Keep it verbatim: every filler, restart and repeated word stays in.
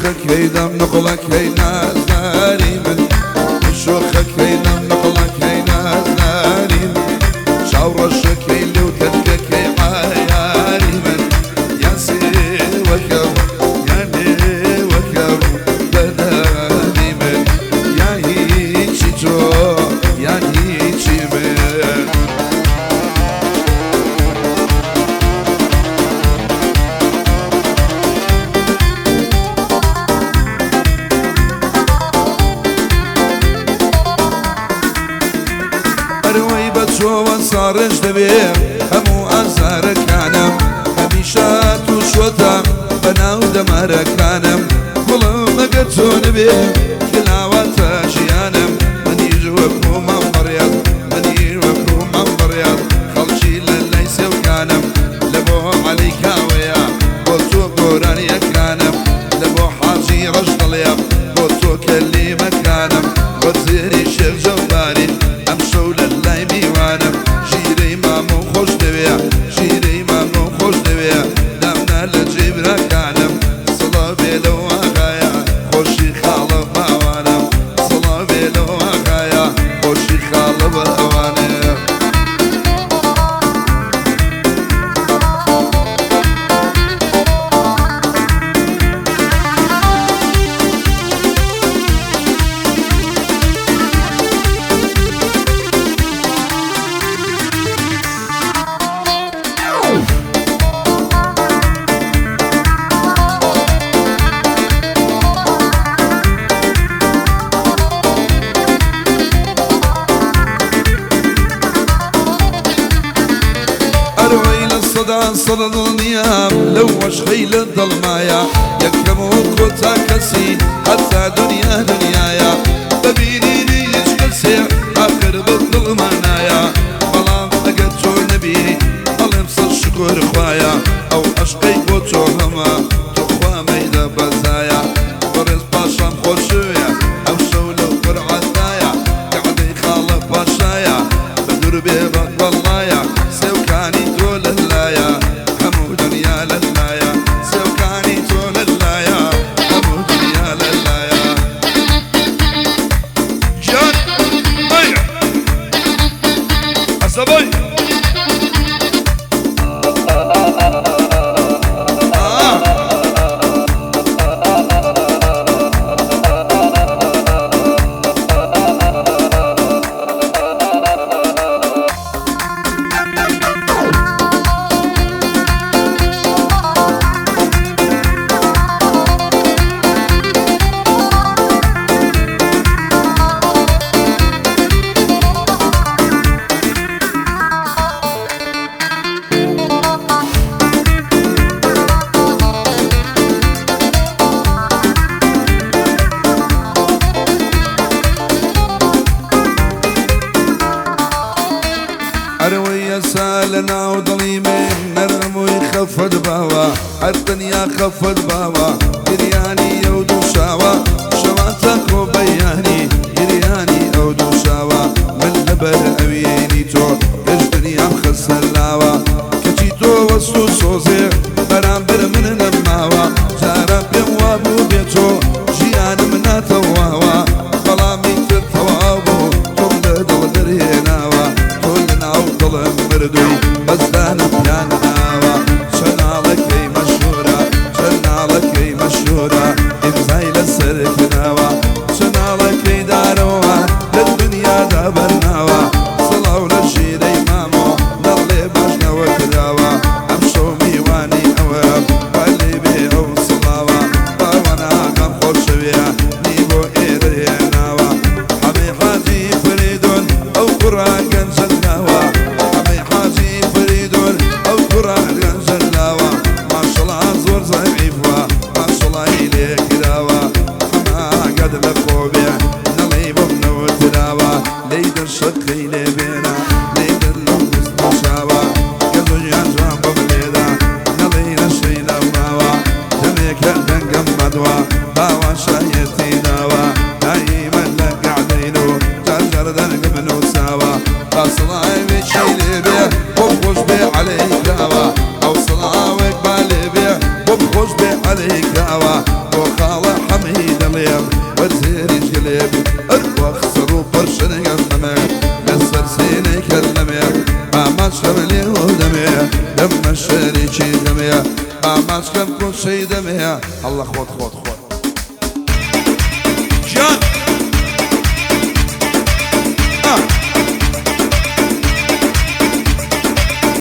شوخك هيدم نقلك هي ناس ناري من شوخك هيدم نقلك هي ناس ناري من شاور الشك اللي وتلكك هي عياري من يا سي وكر يا لي وكر بداني من يا هيجي جو يا هيجي من روي بتشوف صارش دبير همو أزهر كانم هميشات وشوتا بنا ودمر كانم كل ما قدتو نبير كلاوات جيانم من يجوكو من بريض من يجوكو من بريض خلشي لليس وكانم لبو عليك ويا قلتو قراني كانم لبو حاجي رشد الياب قلتو كلي مكانم وزيري شيخ جباري امشو للای میوانم شیری مامو خوش دویا شیری مامو خوش دویا دمنا لجیب رکانم صلا بیلو آقایا خوشی خالب موانم صلا بیلو آقایا خوشی خالب موانم صدا صدا النيام لوش خيل الظلمايا يكرمو قوتا كسي حتى دنيا دنيايا ببينيني يشكل سير آخر بالظلمانايا بلان أقدتو نبيني ألمصر شكر خوايا أو عشقي قوتو هما تخوا ميدا بزايا برز باشام خوشويا أو شولو قرعتايا قعدي خالف باشايا بدر بيبك واللايا سوكاني دول اللايا همو دنيا للايا سوكاني دول اللايا همو دنيا للايا جان مايا أصابي أروي سالنا وظليمين نرغم يخفض بهوا الدنيا خفض بهوا جرياني يودو شاوا شواتك وبياني جرياني يودو شاوا من لبر أميني تو الدنيا مخسر لاوا كتيتو وسو سوزي برامبر من نماوا جارب يوابو بيتو جيان منا تواوا خلامي تتوابو تولد ودريناوا ظلم مردوي بزدان بيان ناوا شنالك هي مشهورة شنالك هي مشهورة امزاي للسرك ناوا شنالك هي داروا للدنيا دابرناوا صلاو للجيري مامو نالي باجنا وكراوا امشو ميواني اواب والي بيعو صلاوا وانا قم خوشويا نيبو ايري ناوا حمي حاجي فريدون او قرآن كنزل ناوا ما شاء الله زور ضعيفوا ما شاء الله إليك داوا ما قد لخوبيا نليب بنوت داوا ليد الشق إلي بينا ليد اللوز مشاوا قدو ينجم ببليدا نليد الشي لواوا جميك الدنقم مدوا باوا شايتي داوا دايما لك عدينو جرجر دنق منو ساوا فاصلاي بيشي لبيا وبخش بي عليك داوا أو صلاوك بالبيع وبخش بي عليك داوا وخالق ئاماچکەم لێوە دەمەیە دەمە شەریکی دەمەیە ئاماچکەم کۆچەی دەمەیە هەڵە خۆت خۆت خۆت